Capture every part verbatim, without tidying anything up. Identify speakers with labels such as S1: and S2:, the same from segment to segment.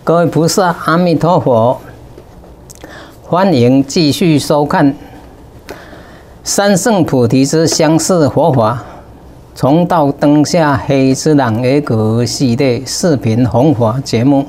S1: 各位菩萨，阿弥陀佛！欢迎继续收看三圣菩提之相似佛法，重到灯下黑之朗耶格系列视频弘法节目。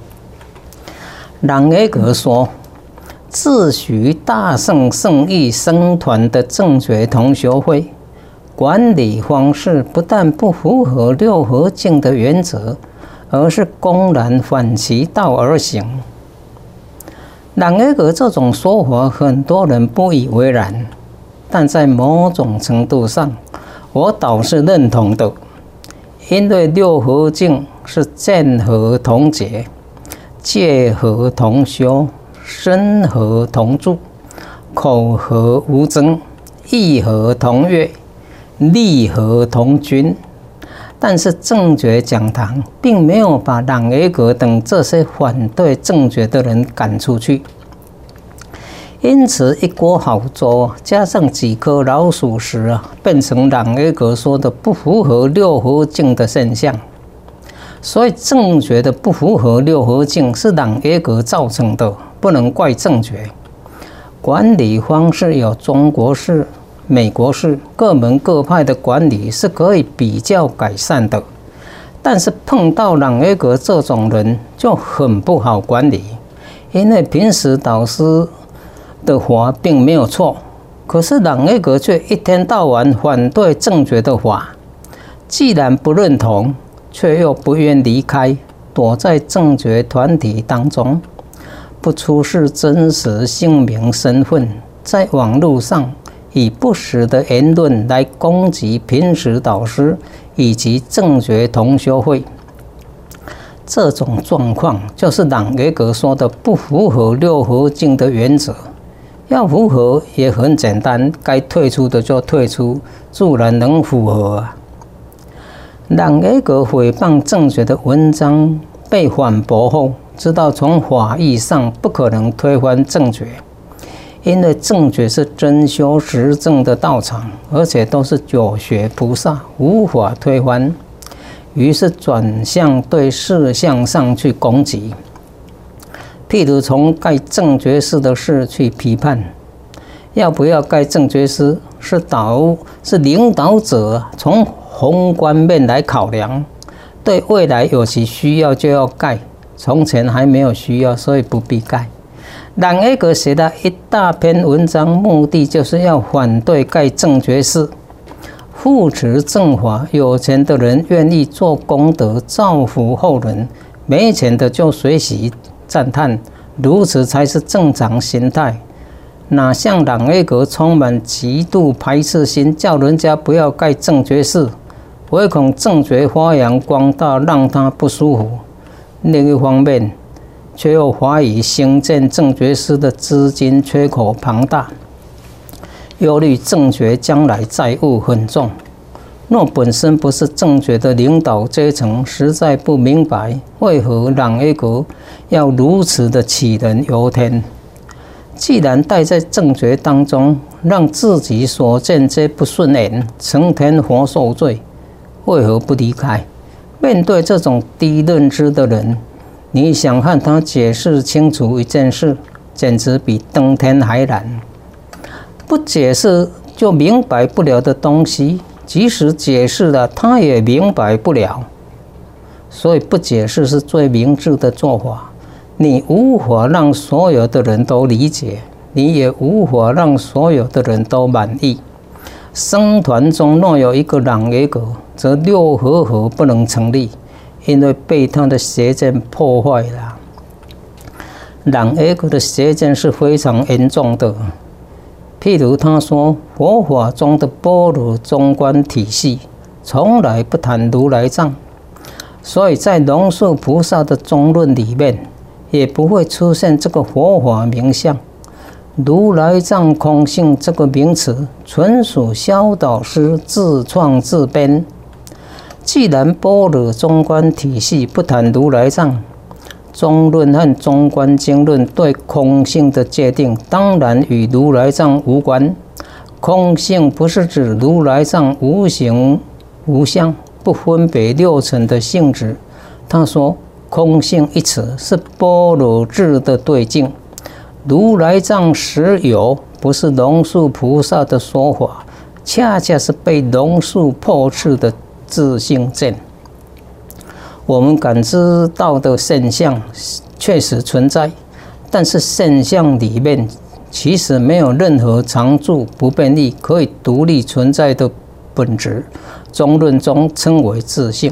S1: 朗耶格说，自诩大圣圣意僧团的正觉同学会管理方式不但不符合六合敬的原则，而是公然反其道而行。朗耶格这种说法，很多人不以为然，但在某种程度上，我倒是认同的。因为六合敬是见合同解、戒合同修、身合同住、口合无争、意合同悦、力合同均。但是正觉讲堂并没有把朗耶格等这些反对正觉的人赶出去，因此一锅好粥加上几颗老鼠屎啊，变成朗耶格说的不符合六合敬的现象。所以正觉的不符合六合敬是朗耶格造成的，不能怪正觉。管理方式有中国式、美国式，各门各派的管理是可以比较改善的，但是碰到朗耶格这种人就很不好管理。因为平时导师的法并没有错，可是朗耶格却一天到晚反对正觉的法，既然不认同，却又不愿离开，躲在正觉团体当中，不出示真实姓名身份，在网络上以不实的言论来攻击平时导师以及正觉同学会。这种状况就是朗耶格说的不符合六合敬的原则。要符合也很简单，该退出的就退出，自然能符合啊。朗耶格诽谤正觉的文章被反驳后，知道从法义上不可能推翻正觉，因为正觉是真修实证的道场，而且都是九学菩萨，无法推翻。于是转向对事项上去攻击，譬如从盖正觉寺的事去批判，要不要盖正觉寺是导是领导者从宏观面来考量，对未来有其需要就要盖，从前还没有需要，所以不必盖。朗耶格写了一大篇文章，目的就是要反对盖正觉寺，扶持正法。有钱的人愿意做功德，造福后人；没钱的就随喜赞叹，如此才是正常心态。哪像朗耶格充满极度排斥心，叫人家不要盖正觉寺，唯恐正觉发扬光大，让他不舒服。另一方面，却又怀疑兴建正觉寺的资金缺口庞大，忧虑正觉将来债务很重。若本身不是正觉的领导阶层，实在不明白为何朗耶格要如此的杞人忧天。既然待在正觉当中，让自己所见皆不顺眼，成天活受罪，为何不离开？面对这种低认知的人，你想和他解释清楚一件事，简直比登天还难。不解释就明白不了的东西，即使解释了，他也明白不了。所以不解释是最明智的做法。你无法让所有的人都理解，你也无法让所有的人都满意。僧团中若有一个朗耶格，则六合合不能成立，因为被他的邪见破坏了。朗耶格的邪见是非常严重的，譬如他说，佛法中的般若中观体系从来不谈如来藏，所以在龙树菩萨的中论里面，也不会出现这个佛法名相。如来藏空性这个名词，纯属萧导师自创自编。既然般若中观体系不谈如来藏，中论和中观经论对空性的界定，当然与如来藏无关。空性不是指如来藏无形无相，不分别六尘的性质。他说， 空性一词是般若智的对境。如来藏实有，不是龙树菩萨的说法，恰恰是被龙树破斥的自性见。我们感知到的现象确实存在，但是现象里面其实没有任何常住不变异可以独立存在的本质。中论中称为自性。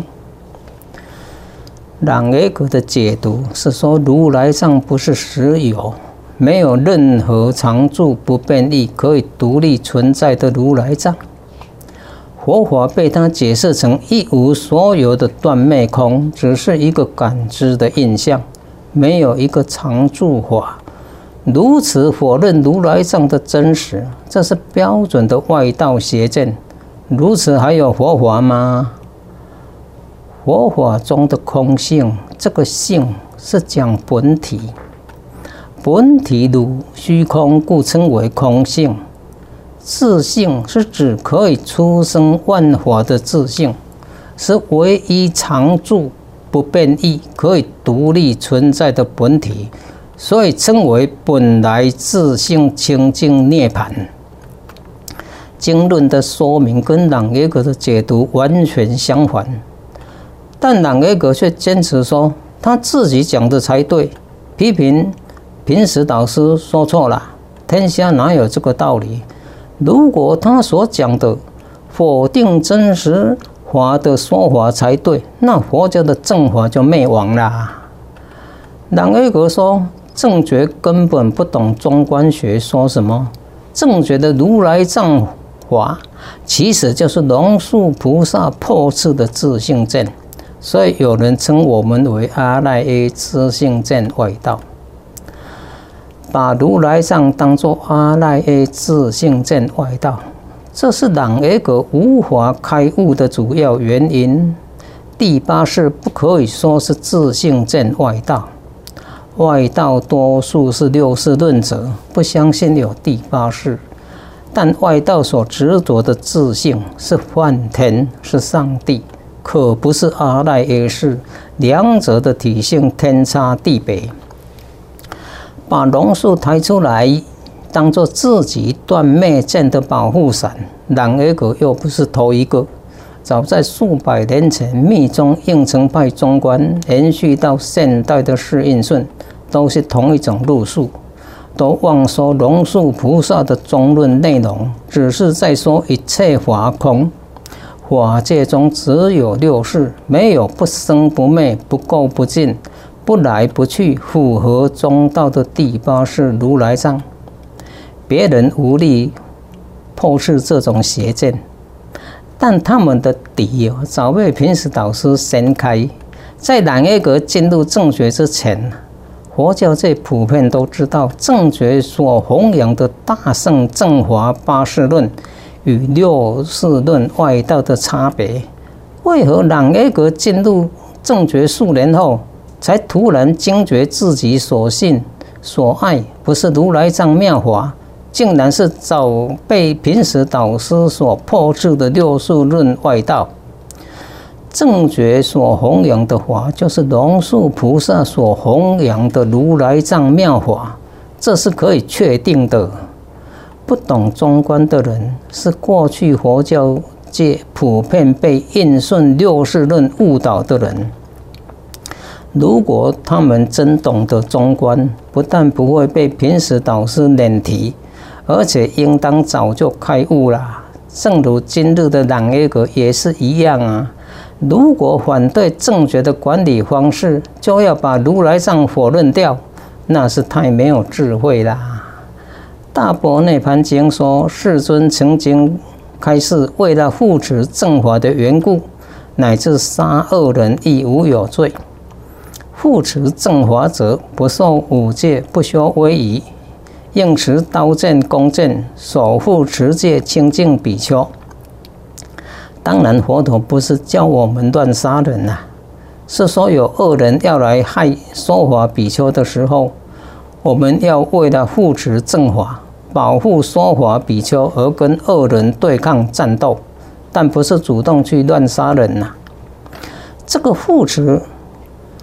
S1: 朗耶格的解读是说，如来藏不是实有，没有任何常住不变异可以独立存在的如来藏。佛法被他解释成一无所有的断灭空，只是一个感知的印象，没有一个常住法。如此否认如来藏的真实，这是标准的外道邪见。如此还有佛法吗？佛法中的空性，这个性是讲本体，本体如虚空，故称为空性。自性是指可以出生万法的自性，是唯一常住不变异、可以独立存在的本体，所以称为本来自性清净涅槃。经论的说明跟朗耶格的解读完全相反，但朗耶格却坚持说他自己讲的才对，批评平时导师说错了，天下哪有这个道理？如果他所讲的否定真实法的说法才对，那佛教的正法就灭亡了。朗耶格说，正觉根本不懂中观学说什么，正觉的如来藏法其实就是龙树菩萨破斥的自性见，所以有人称我们为阿赖耶自性见外道。把如来藏当作阿赖耶自性见外道，这是朗耶格无法开悟的主要原因。第八世不可以说是自性见外道，外道多数是六世论者，不相信有第八世。但外道所执着的自性是梵天，是上帝，可不是阿赖耶识，两者的体性天差地别。把龙树抬出来当作自己断灭见的保护伞，朗耶格又不是头一个。早在数百年前，密宗应成派中观延续到现代的释印顺，都是同一种路数，都妄说龙树菩萨的中论内容只是在说一切法空，法界中只有六事，没有不生不灭、不垢不净、不来不去，符合中道的第八世如来藏。别人无力破斥这种邪见，但他们的底早被平时导师掀开。在朗耶格进入正觉之前，佛教界普遍都知道正觉所弘扬的大乘正华八事论与六事论外道的差别。为何朗耶格进入正觉数年后，才突然惊觉自己所信所爱不是如来藏妙法，竟然是早被平时导师所破斥的六事论外道。正觉所弘扬的法，就是龙树菩萨所弘扬的如来藏妙法，这是可以确定的。不懂中观的人，是过去佛教界普遍被印顺六事论误导的人。如果他们真懂得中观，不但不会被平时导师免提，而且应当早就开悟了。正如今日的朗耶格也是一样啊。如果反对正觉的管理方式，就要把如来藏否认掉，那是太没有智慧啦。大般涅盘经说，世尊曾经开示，为了护持正法的缘故，乃至杀恶人亦无有罪。护持正法者，不受五戒，不修威仪，应持刀剑弓箭，守护持戒，清净比丘。当然，佛陀不是叫我们乱杀人呐、啊，是说有恶人要来害说法比丘的时候，我们要为了护持正法，保护说法比丘而跟恶人对抗战斗，但不是主动去乱杀人呐、啊。这个护持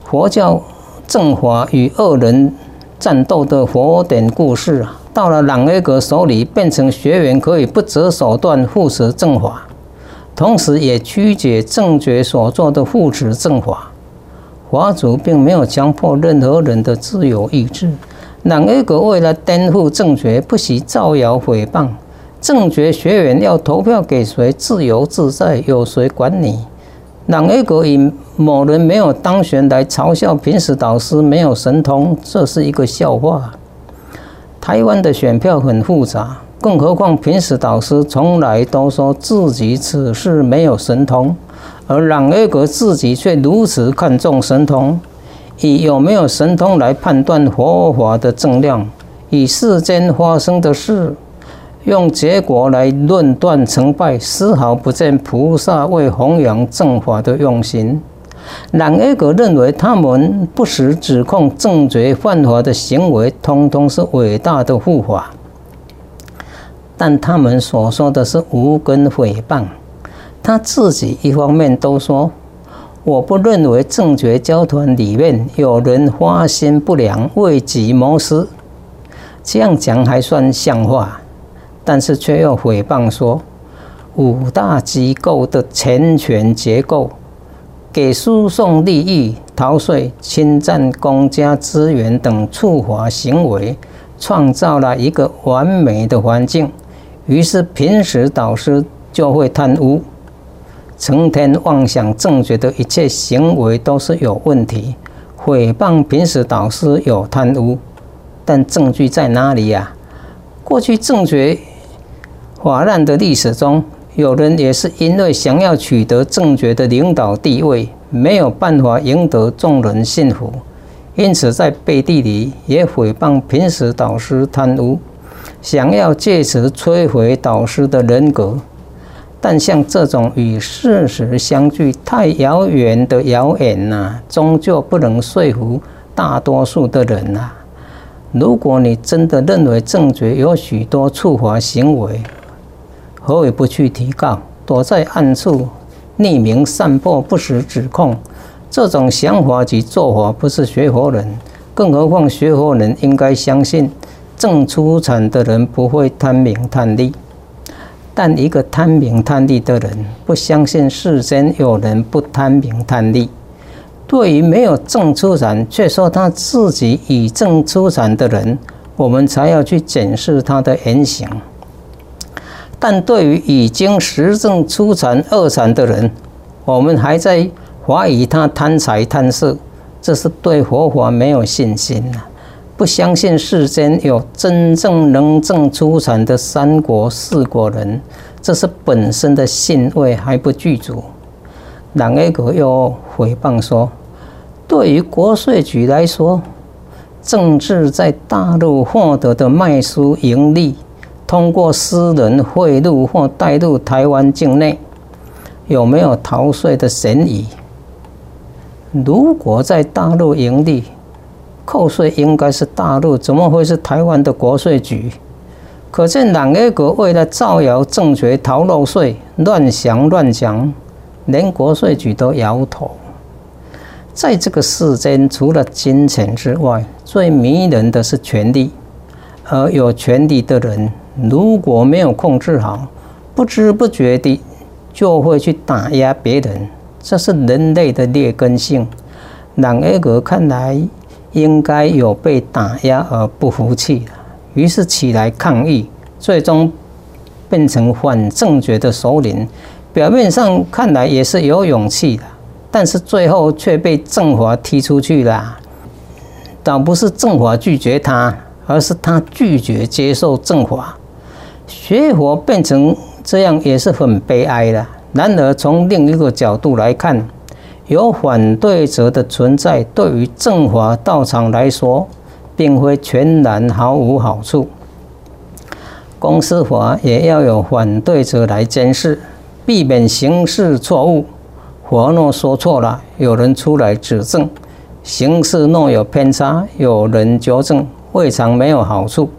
S1: 佛教正法与恶人战斗的佛典故事啊，到了朗耶格手里，变成学员可以不择手段护持正法，同时也曲解正觉所做的护持正法。法主并没有强迫任何人的自由意志。朗耶格为了颠覆正觉，不惜造谣诽谤。正觉学员要投票给谁，自由自在，有谁管你？朗耶格以某人没有当选来嘲笑平时导师没有神通，这是一个笑话。台湾的选票很复杂，更何况平时导师从来都说自己此事没有神通，而朗耶格自己却如此看重神通，以有没有神通来判断佛法的正量，以世间发生的事用结果来论断成败，丝毫不见菩萨为弘扬正法的用心。朗耶格认为他们不时指控正觉犯法的行为，通通是伟大的护法，但他们所说的是无根诽谤。他自己一方面都说，我不认为正觉教团里面有人花心不良，为己谋私，这样讲还算像话。但是却又诽谤说，五大机构的钱权结构，给输送利益、逃税、侵占公家资源等触法行为，创造了一个完美的环境，于是平时导师就会贪污，成天妄想正觉的一切行为都是有问题，诽谤平时导师有贪污，但证据在哪里呀、啊？过去正觉法难的历史中，有人也是因为想要取得正觉的领导地位，没有办法赢得众人信服，因此在背地里也诽谤平时导师贪污，想要借此摧毁导师的人格。但像这种与事实相距太遥远的谣言呐，终究不能说服大多数的人呐。如果你真的认为正觉有许多触法行为，何以不去提告，躲在暗处匿名散播不实指控？这种想法及做法不是学佛人，更何况学佛人应该相信，正出产的人不会贪名贪利。但一个贪名贪利的人，不相信世间有人不贪名贪利。对于没有正出产却说他自己以正出产的人，我们才要去检视他的言行。但对于已经实证出产恶产的人，我们还在怀疑他贪财贪色，这是对佛法没有信心啊！不相信世间有真正能证出产的三国四国人，这是本身的信位还不具足。朗耶格又诽谤说，对于国税局来说，政治在大陆获得的卖书盈利，通过私人贿赂或带入台湾境内，有没有逃税的嫌疑？如果在大陆盈利，扣税应该是大陆，怎么会是台湾的国税局？可见朗耶格为了造谣正觉逃漏税，乱想乱讲，连国税局都摇头。在这个世间，除了金钱之外，最迷人的是权力。而有权力的人，如果没有控制好，不知不觉地就会去打压别人，这是人类的劣根性。朗耶格看来应该有被打压而不服气，于是起来抗议，最终变成反正觉的首领。表面上看来也是有勇气的，但是最后却被正法踢出去了。倒不是正法拒绝他，而是他拒绝接受正法。学佛变成这样也是很悲哀的。然而从另一个角度来看，有反对者的存在，对于正法道场来说，并非全然毫无好处。公司法也要有反对者来监视，避免行事错误。佛若说错了，有人出来指正；行事若有偏差，有人纠正，未尝没有好处。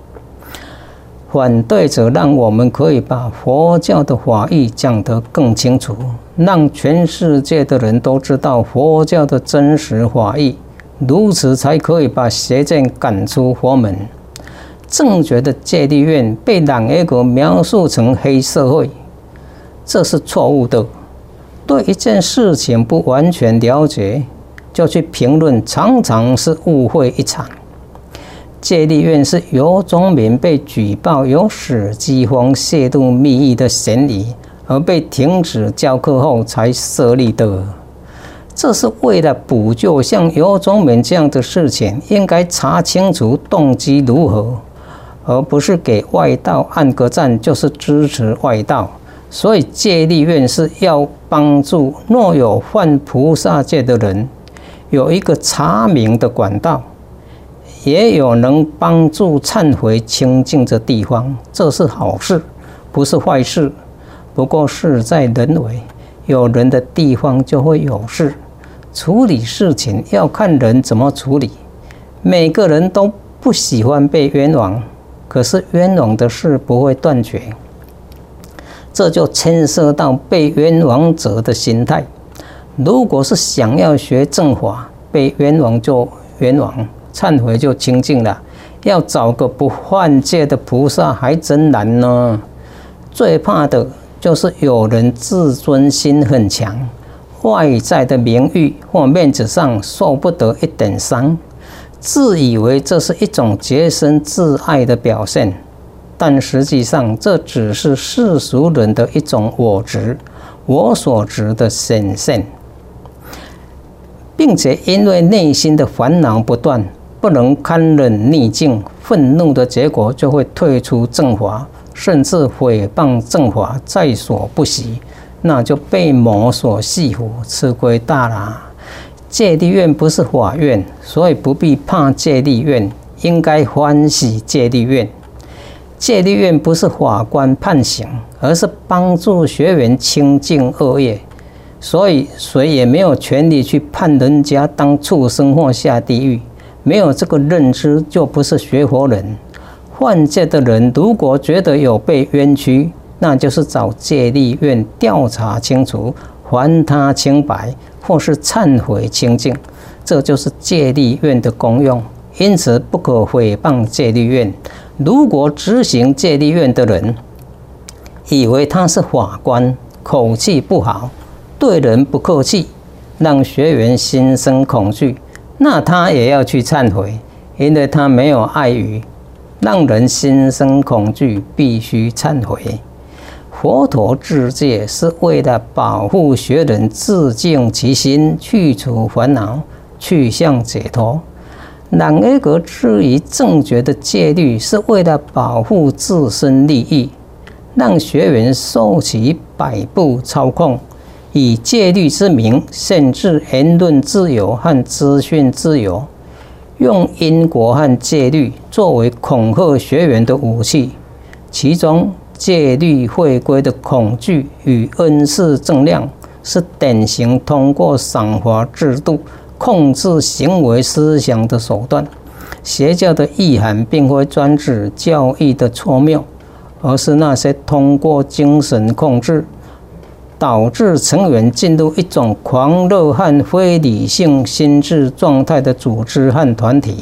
S1: 反对者让我们可以把佛教的法义讲得更清楚， 让全世界的人都知道佛教的真实法义，如此才可以把邪见赶出佛门。正觉的戒律院被朗耶格描述成黑社会，这是错误的。对一件事情不完全了解，就去评论，常常是误会一场。戒律院是游宗民被举报有使机锋亵渎密意的嫌疑，而被停止教课后才设立的。这是为了补救像游宗民这样的事情，应该查清楚动机如何，而不是给外道按个赞就是支持外道。所以戒律院是要帮助若有犯菩萨戒的人，有一个查明的管道，也有能帮助忏悔清净的地方，这是好事，不是坏事。不过事在人为，有人的地方就会有事。处理事情要看人怎么处理。每个人都不喜欢被冤枉，可是冤枉的事不会断绝。这就牵涉到被冤枉者的心态。如果是想要学正法，被冤枉就冤枉，忏悔就清净了。要找个不犯戒的菩萨还真难呢。最怕的就是有人自尊心很强，外在的名誉或面子上受不得一点伤，自以为这是一种洁身自爱的表现。但实际上，这只是世俗人的一种我执、我所执的显现，并且因为内心的烦恼不断，不能堪忍逆境，愤怒的结果就会退出正法，甚至毁谤正法，在所不惜，那就被魔所戏服，吃亏大了。戒律院不是法院，所以不必怕戒律院，应该欢喜戒律院。戒律院不是法官判刑，而是帮助学员清净恶业，所以谁也没有权利去判人家当畜生或下地狱。没有这个认知，就不是学佛人。犯戒的人如果觉得有被冤屈，那就是找戒律院调查清楚，还他清白，或是忏悔清净，这就是戒律院的功用。因此不可诽谤戒律院。如果执行戒律院的人以为他是法官，口气不好，对人不客气，让学员心生恐惧，那他也要去忏悔，因为他没有爱语，让人心生恐惧，必须忏悔。佛陀制戒是为了保护学人自净其心，去除烦恼，去向解脱。朗耶格质疑正觉的戒律是为了保护自身利益，让学员受其摆布操控，以戒律之名限制言论自由和资讯自由，用因果和戒律作为恐吓学员的武器。其中戒律会规的恐惧与恩赐正量是典型通过赏罚制度控制行为思想的手段。邪教的意涵并非专指教义的错谬，而是那些通过精神控制导致成员进入一种狂热和非理性心智状态的组织和团体。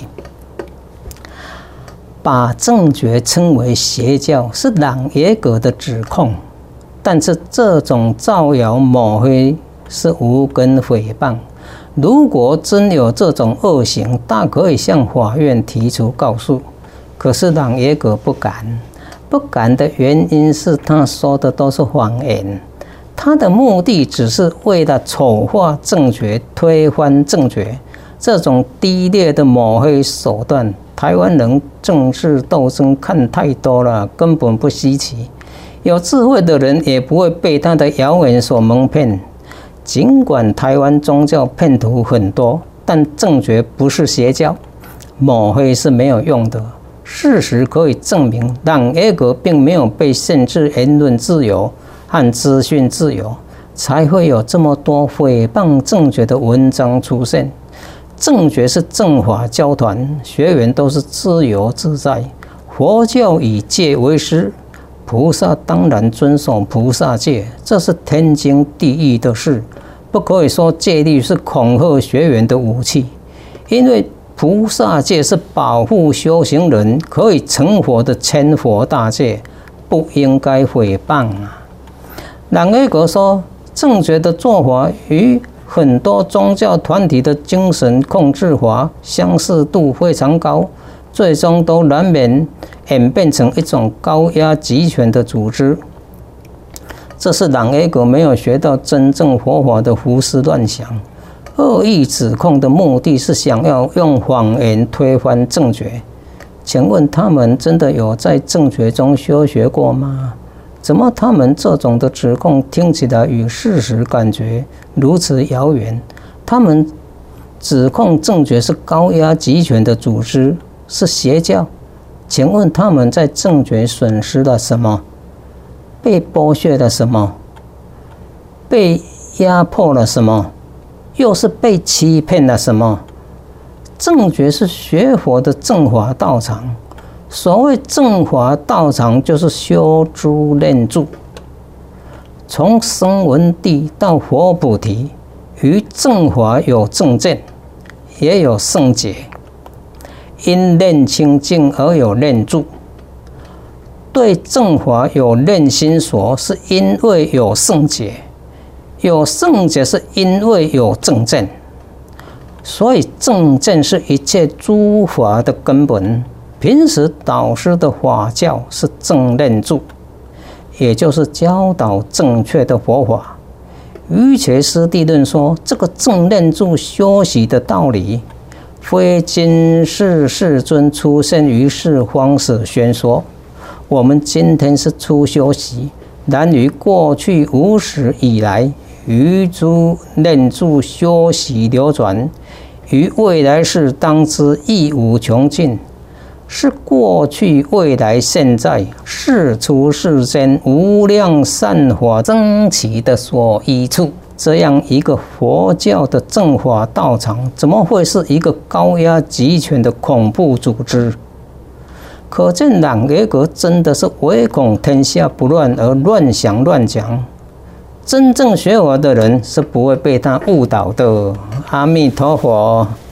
S1: 把正觉称为邪教是朗耶格的指控，但是这种造谣抹黑是无根诽谤。如果真有这种恶行，大可以向法院提出告诉。可是朗耶格不敢，不敢的原因是他说的都是谎言，他的目的只是为了丑化正觉，推翻正觉。这种低劣的抹黑手段，台湾人政治斗争看太多了，根本不稀奇。有智慧的人也不会被他的谣言所蒙骗。尽管台湾宗教骗徒很多，但正觉不是邪教，抹黑是没有用的。事实可以证明，朗耶格并没有被限制言论自由和资讯自由，才会有这么多诽谤正觉的文章出现。正觉是正法教团，学员都是自由自在。佛教以戒为师， 菩萨当然遵守菩萨戒，这是天经地义的事。不可以说戒律是恐吓学员的武器，因为菩萨戒是保护修行人可以成佛的千佛大戒，不应该诽谤啊。朗耶格说，正觉的做法与很多宗教团体的精神控制法相似度非常高，最终都难免演变成一种高压集权的组织。这是朗耶格没有学到真正佛法的胡思乱想，恶意指控的目的是想要用谎言推翻正觉。请问他们真的有在正觉中修学过吗？怎么他们这种的指控听起来与事实感觉如此遥远？他们指控正觉是高压集权的组织，是邪教。请问他们在正觉损失了什么？被剥削了什么？被压迫了什么？又是被欺骗了什么？正觉是学佛的正法道场。所谓正法道场，就是修诸念住，从声闻地到佛菩提，于正法有正见，也有圣解。因念清净而有念住。对正法有念心所，是因为有圣解；有圣解是因为有正见。所以正见是一切诸法的根本。平时导师的法教是正念住，也就是教导正确的佛法。瑜伽师地论说，这个正念住修习的道理，非今世世尊出现于世方始宣说。我们今天是初修习，然于过去无始以来，于诸念住修习流转，于未来世当知亦无穷尽，是过去、未来、现在世出世间无量善法增起的所依处。这样一个佛教的正法道场，怎么会是一个高压集权的恐怖组织？可见朗耶格真的是唯恐天下不乱而乱想乱讲。真正学佛的人是不会被他误导的。阿弥陀佛。